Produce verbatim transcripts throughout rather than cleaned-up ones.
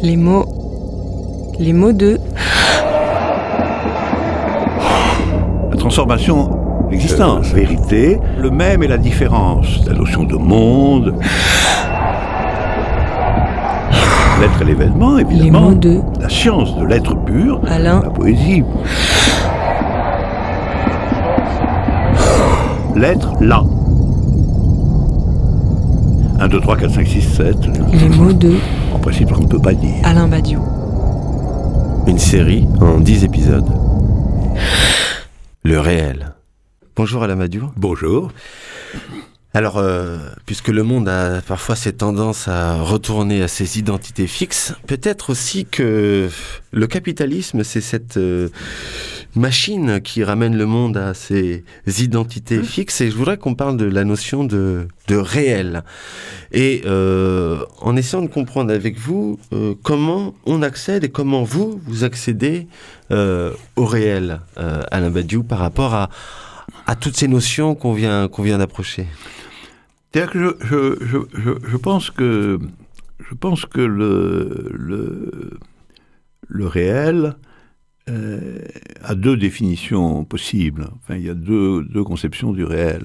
Les mots... Les mots de... La transformation, l'existence, euh, vérité, le même et la différence, la notion de monde, l'être et l'événement, évidemment, les mots de... la science de l'être pur, Alain. La poésie. L'être là. un, deux, trois, quatre, cinq, six, sept. Les mots de... En principe, on ne peut pas dire. Alain Badiou. Une série en dix épisodes. Le réel. Bonjour Alain Badiou. Bonjour. Alors, euh, puisque le monde a parfois cette tendance à retourner à ses identités fixes, peut-être aussi que le capitalisme, c'est cette euh, machine qui ramène le monde à ses identités fixes. Et je voudrais qu'on parle de la notion de, de réel. Et euh, en essayant de comprendre avec vous euh, comment on accède et comment vous, vous accédez euh, au réel, euh, Alain Badiou, par rapport à, à toutes ces notions qu'on vient, qu'on vient d'approcher. C'est-à-dire que je, je, je, je, je pense que, je pense que le, le, le réel euh, a deux définitions possibles. Enfin, il y a deux, deux conceptions du réel.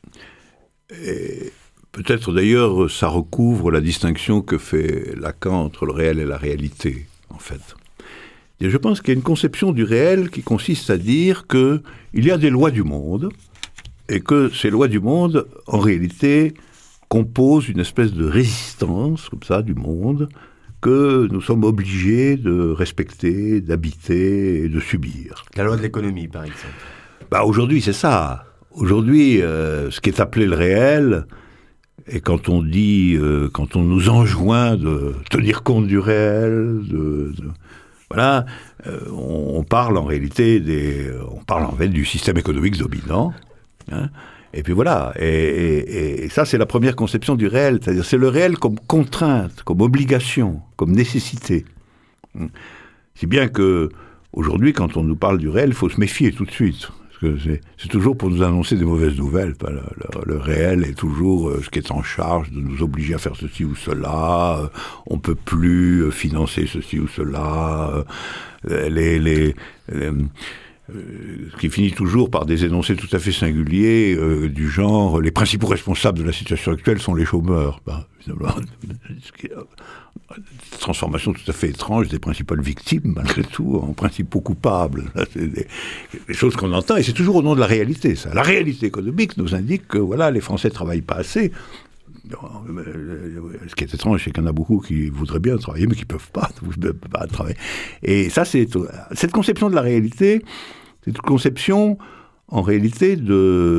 Et peut-être d'ailleurs ça recouvre la distinction que fait Lacan entre le réel et la réalité, en fait. Et je pense qu'il y a une conception du réel qui consiste à dire qu'il y a des lois du monde, et que ces lois du monde, en réalité, composent une espèce de résistance, comme ça, du monde, que nous sommes obligés de respecter, d'habiter et de subir. La loi de l'économie, par exemple. Bah, aujourd'hui, c'est ça. Aujourd'hui, euh, ce qui est appelé le réel, et quand on dit, euh, quand on nous enjoint de tenir compte du réel, de... de voilà, euh, on, on parle en réalité des, on parle en fait du système économique dominant. Hein, et puis voilà, et, et, et ça c'est la première conception du réel, c'est-à-dire c'est le réel comme contrainte, comme obligation, comme nécessité. Si bien que aujourd'hui, quand on nous parle du réel, il faut se méfier tout de suite, parce que c'est, c'est toujours pour nous annoncer des mauvaises nouvelles. Le, le, le réel est toujours euh, ce qui est en charge de nous obliger à faire ceci ou cela, euh, on ne peut plus euh, financer ceci ou cela, euh, les... les, les Euh, ce qui finit toujours par des énoncés tout à fait singuliers, euh, du genre « les principaux responsables de la situation actuelle sont les chômeurs ben, ». Transformation tout à fait étrange des principales victimes, malgré tout, en principaux coupables. Là, c'est des, des choses qu'on entend, et c'est toujours au nom de la réalité, ça. La réalité économique nous indique que voilà, les Français ne travaillent pas assez. Ce qui est étrange, c'est qu'il y en a beaucoup qui voudraient bien travailler, mais qui ne peuvent pas, pas travailler. Et ça, c'est cette conception de la réalité, c'est une conception, en réalité, de,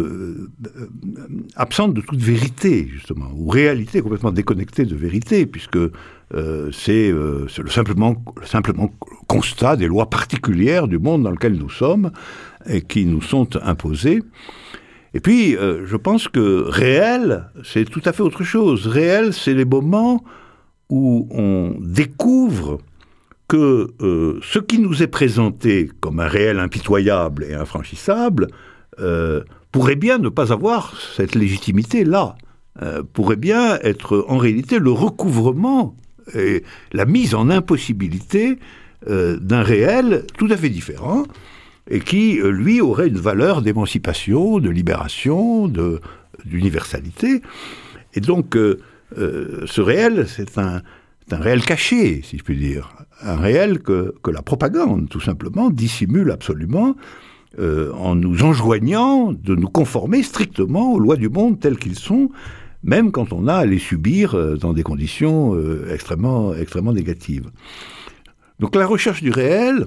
euh, absente de toute vérité, justement, ou réalité complètement déconnectée de vérité, puisque euh, c'est, euh, c'est le simplement, simplement constat des lois particulières du monde dans lequel nous sommes, et qui nous sont imposées. Et puis, euh, je pense que réel, c'est tout à fait autre chose. Réel, c'est les moments où on découvre que euh, ce qui nous est présenté comme un réel impitoyable et infranchissable euh, pourrait bien ne pas avoir cette légitimité-là, euh, pourrait bien être en réalité le recouvrement et la mise en impossibilité euh, d'un réel tout à fait différent, et qui, lui, aurait une valeur d'émancipation, de libération, de, d'universalité. Et donc, euh, euh, ce réel, c'est un, c'est un réel caché, si je puis dire. Un réel que, que la propagande, tout simplement, dissimule absolument, euh, en nous enjoignant de nous conformer strictement aux lois du monde telles qu'ils sont, même quand on a à les subir euh, dans des conditions euh, extrêmement, extrêmement négatives. Donc, la recherche du réel,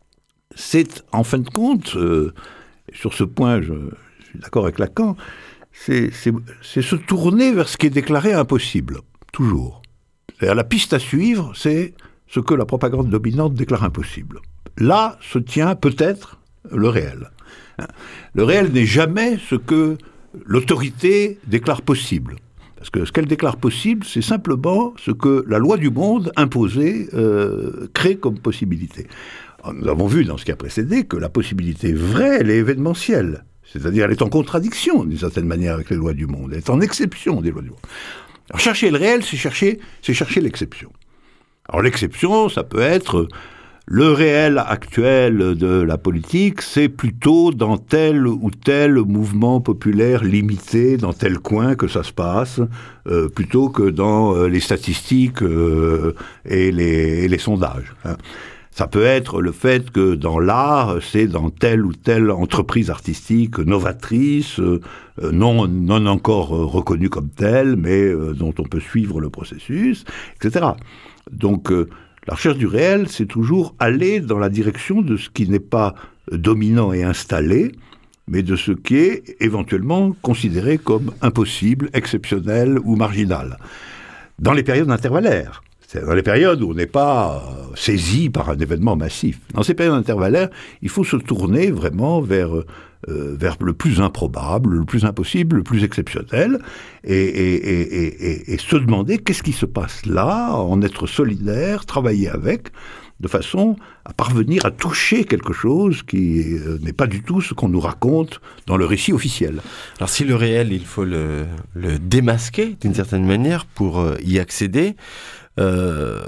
c'est, en fin de compte, euh, sur ce point, je, je suis d'accord avec Lacan, c'est, c'est, c'est se tourner vers ce qui est déclaré impossible, toujours. C'est-à-dire, la piste à suivre, c'est ce que la propagande dominante déclare impossible. Là se tient peut-être le réel. Le réel n'est jamais ce que l'autorité déclare possible. Parce que ce qu'elle déclare possible, c'est simplement ce que la loi du monde imposée euh, crée comme possibilité. Nous avons vu dans ce qui a précédé que la possibilité vraie, elle est événementielle. C'est-à-dire, elle est en contradiction, d'une certaine manière, avec les lois du monde. Elle est en exception des lois du monde. Alors, chercher le réel, c'est chercher, c'est chercher l'exception. Alors l'exception, ça peut être le réel actuel de la politique, c'est plutôt dans tel ou tel mouvement populaire limité, dans tel coin que ça se passe, euh, plutôt que dans euh, les statistiques euh, et, les, et les sondages. Hein. Ça peut être le fait que dans l'art, c'est dans telle ou telle entreprise artistique novatrice, euh, non, non encore euh, reconnue comme telle, mais euh, dont on peut suivre le processus, et cetera. Donc, euh, la recherche du réel, c'est toujours aller dans la direction de ce qui n'est pas dominant et installé, mais de ce qui est éventuellement considéré comme impossible, exceptionnel ou marginal. Dans les périodes intervallaires, c'est dans les périodes où on n'est pas euh, saisi par un événement massif. Dans ces périodes intervallaires, il faut se tourner vraiment vers, euh, vers le plus improbable, le plus impossible, le plus exceptionnel, et, et, et, et, et se demander qu'est-ce qui se passe là, en être solidaire, travailler avec, de façon à parvenir à toucher quelque chose qui euh, n'est pas du tout ce qu'on nous raconte dans le récit officiel. Alors si le réel, il faut le, le démasquer d'une certaine manière pour euh, y accéder, Euh,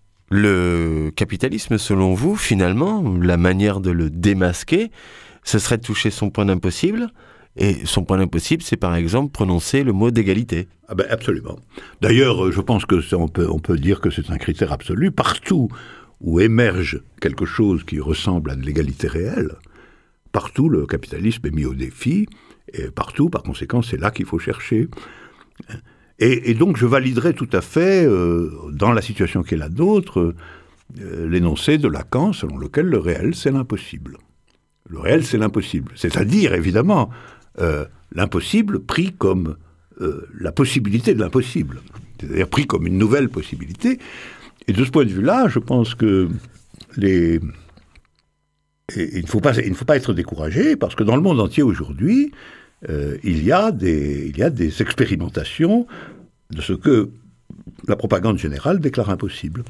le capitalisme, selon vous, finalement, la manière de le démasquer, ce serait de toucher son point d'impossible. Et son point d'impossible, c'est par exemple prononcer le mot d'égalité. Ah ben absolument. D'ailleurs, je pense que ça, on peut, on peut dire que c'est un critère absolu. Partout où émerge quelque chose qui ressemble à de l'égalité réelle, partout le capitalisme est mis au défi, et partout, par conséquent, c'est là qu'il faut chercher. Et, et donc, je validerai tout à fait, euh, dans la situation qui est la nôtre, euh, l'énoncé de Lacan, selon lequel le réel, c'est l'impossible. Le réel, c'est l'impossible. C'est-à-dire, évidemment, euh, l'impossible pris comme euh, la possibilité de l'impossible. C'est-à-dire pris comme une nouvelle possibilité. Et de ce point de vue-là, je pense que les... Et il ne faut pas, il ne faut pas être découragé, parce que dans le monde entier aujourd'hui, Euh, il y a des, il y a des expérimentations de ce que la propagande générale déclare impossible.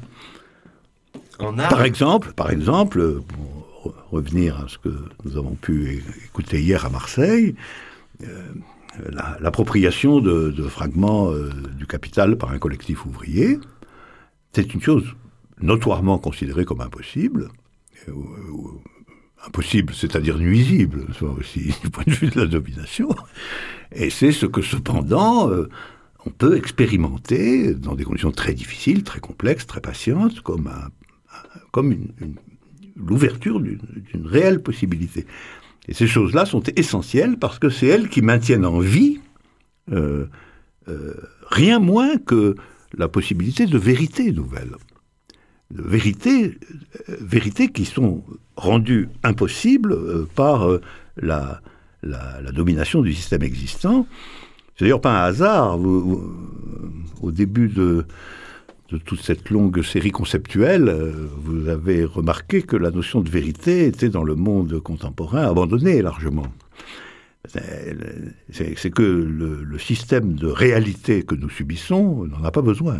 En art. Par exemple, par exemple, pour revenir à ce que nous avons pu écouter hier à Marseille, euh, la, l'appropriation de, de fragments euh, du capital par un collectif ouvrier, c'est une chose notoirement considérée comme impossible. Euh, euh, Impossible, c'est-à-dire nuisible, aussi du point de vue de la domination. Et c'est ce que, cependant, euh, on peut expérimenter dans des conditions très difficiles, très complexes, très patientes, comme, un, un, comme une, une, l'ouverture d'une, d'une réelle possibilité. Et ces choses-là sont essentielles parce que c'est elles qui maintiennent en vie euh, euh, rien moins que la possibilité de vérité nouvelle. De vérités, euh, vérités qui sont rendues impossibles euh, par euh, la, la, la domination du système existant. C'est d'ailleurs pas un hasard. Vous, vous, au début de, de toute cette longue série conceptuelle, euh, vous avez remarqué que la notion de vérité était dans le monde contemporain abandonnée largement. C'est, c'est, c'est que le, le système de réalité que nous subissons n'en a pas besoin.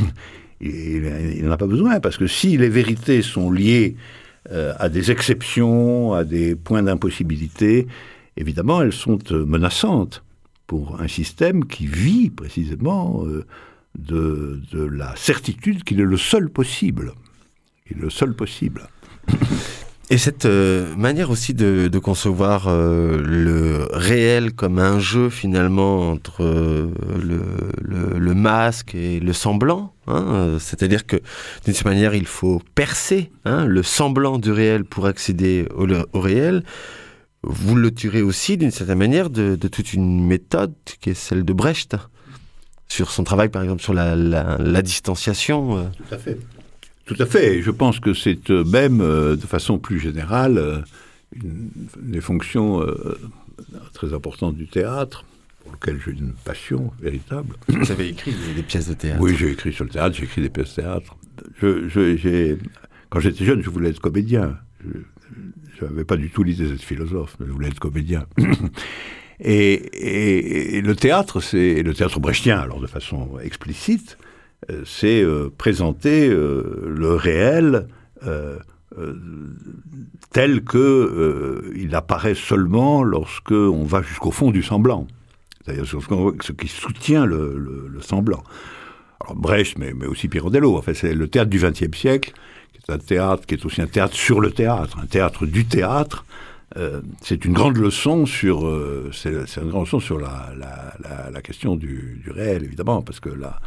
Il n'en a pas besoin, parce que si les vérités sont liées euh, à des exceptions, à des points d'impossibilité, évidemment, elles sont euh, menaçantes pour un système qui vit précisément euh, de, de la certitude qu'il est le seul possible. Il est le seul possible. Et cette euh, manière aussi de, de concevoir euh, le réel comme un jeu finalement entre euh, le, le, le masque et le semblant, hein, euh, c'est-à-dire que d'une certaine manière il faut percer hein, le semblant du réel pour accéder au, au réel. Vous le tirez aussi d'une certaine manière de, de toute une méthode qui est celle de Brecht, sur son travail par exemple sur la, la, la distanciation. Euh. Tout à fait. Tout à fait. Je pense que c'est même, euh, de façon plus générale, euh, une, une des fonctions euh, très importantes du théâtre, pour lequel j'ai une passion véritable. Vous avez écrit des, des pièces de théâtre. Oui, j'ai écrit sur le théâtre, j'ai écrit des pièces de théâtre. Je, je, j'ai... Quand j'étais jeune, je voulais être comédien. Je n'avais pas du tout l'idée d'être philosophe, mais je voulais être comédien. et, et, et le théâtre, c'est le théâtre brechtien, alors de façon explicite, c'est euh, présenter euh, le réel euh, euh, tel que euh, il apparaît seulement lorsque on va jusqu'au fond du semblant, c'est-à-dire ce qui soutient le, le, le semblant. alors Brecht, mais, mais aussi Pirandello. En fait, c'est le théâtre du vingtième siècle, qui est un théâtre qui est aussi un théâtre sur le théâtre, un théâtre du théâtre. Euh, c'est une grande leçon sur, euh, c'est, c'est une grande leçon sur la, la, la, la question du, du réel, évidemment, parce que là,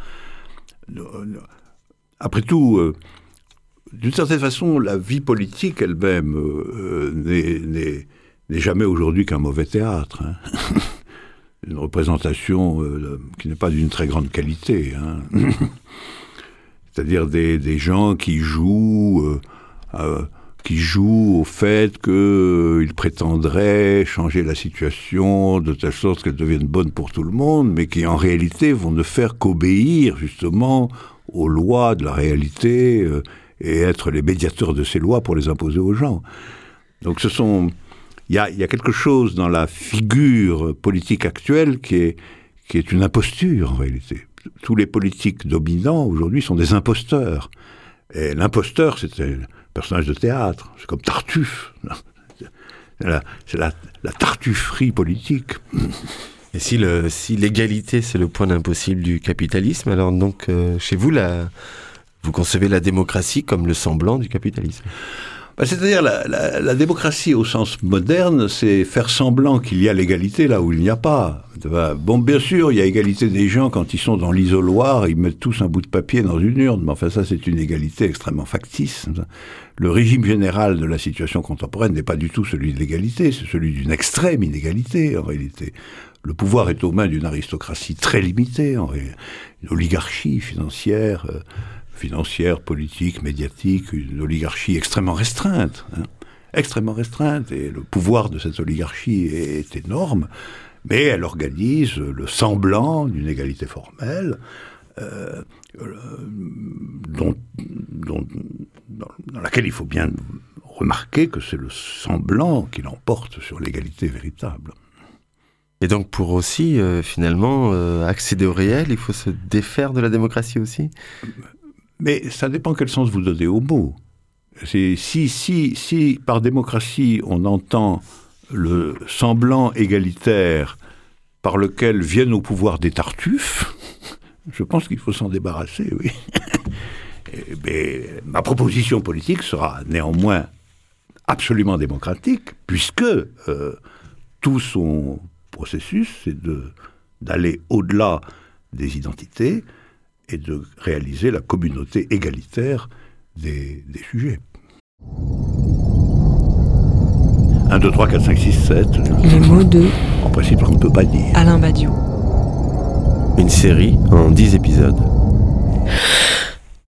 après tout, euh, d'une certaine façon, la vie politique elle-même euh, n'est, n'est, n'est jamais aujourd'hui qu'un mauvais théâtre. Hein. Une représentation euh, qui n'est pas d'une très grande qualité. Hein. C'est-à-dire des, des gens qui jouent... Euh, euh, qui jouent au fait qu'ils euh, prétendraient changer la situation de telle sorte qu'elle devienne bonne pour tout le monde, mais qui en réalité vont ne faire qu'obéir justement aux lois de la réalité euh, et être les médiateurs de ces lois pour les imposer aux gens. Donc ce sont... Il y a, y a quelque chose dans la figure politique actuelle qui est, qui est une imposture en réalité. Tous les politiques dominants aujourd'hui sont des imposteurs. Et l'imposteur, c'est un personnage de théâtre. C'est comme Tartuffe. C'est la, c'est la, la tartufferie politique. Et si, le, si l'égalité, c'est le point d'impossible du capitalisme, alors donc, euh, chez vous, la, vous concevez la démocratie comme le semblant du capitalisme ? Ben, c'est-à-dire, la, la, la démocratie au sens moderne, c'est faire semblant qu'il y a l'égalité là où il n'y a pas. Bon, bien sûr, il y a égalité des gens quand ils sont dans l'isoloir, ils mettent tous un bout de papier dans une urne, mais enfin ça, c'est une égalité extrêmement factice. Le régime général de la situation contemporaine n'est pas du tout celui de l'égalité, c'est celui d'une extrême inégalité, en réalité. Le pouvoir est aux mains d'une aristocratie très limitée, en réalité. Une oligarchie financière... Euh, financière, politique, médiatique, une oligarchie extrêmement restreinte, hein, extrêmement restreinte, et le pouvoir de cette oligarchie est énorme, mais elle organise le semblant d'une égalité formelle, euh, dont, dont, dans, dans laquelle il faut bien remarquer que c'est le semblant qui l'emporte sur l'égalité véritable. Et donc pour aussi, euh, finalement, euh, accéder au réel, il faut se défaire de la démocratie aussi ? Mais ça dépend quel sens vous donnez au mot. C'est, si, si, si par démocratie on entend le semblant égalitaire par lequel viennent au pouvoir des tartuffes, je pense qu'il faut s'en débarrasser, oui. Mais ma proposition politique sera néanmoins absolument démocratique, puisque euh, tout son processus, c'est de, d'aller au-delà des identités et de réaliser la communauté égalitaire des, des sujets. un, deux, trois, quatre, cinq, six, sept. Les mots de... En principe, on ne peut pas dire. Alain Badiou. Une série en dix épisodes.